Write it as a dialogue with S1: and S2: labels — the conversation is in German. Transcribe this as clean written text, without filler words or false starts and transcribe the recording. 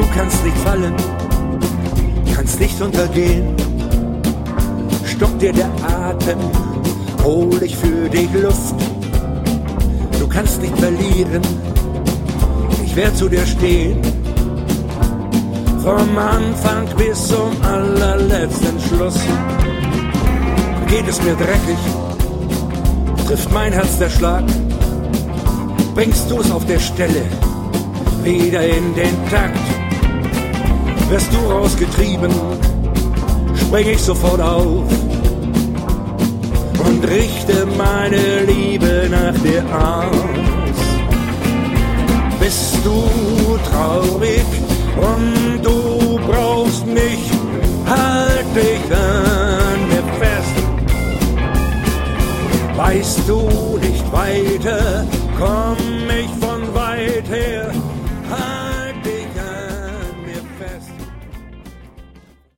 S1: kannst nicht fallen, kannst nicht untergehen. Stockt dir der Atem, hol ich für dich Luft. Du kannst nicht verlieren, ich werd zu dir stehen. Vom Anfang bis zum allerletzten Schluss. Geht es mir dreckig, trifft mein Herz der Schlag, bringst du es auf der Stelle wieder in den Takt. Wirst du rausgetrieben, spring ich sofort auf und richte meine Liebe nach dir aus. Bist du traurig und du brauchst mich, halt dich an mir fest. Weißt du nicht weiter, komm ich von weit her.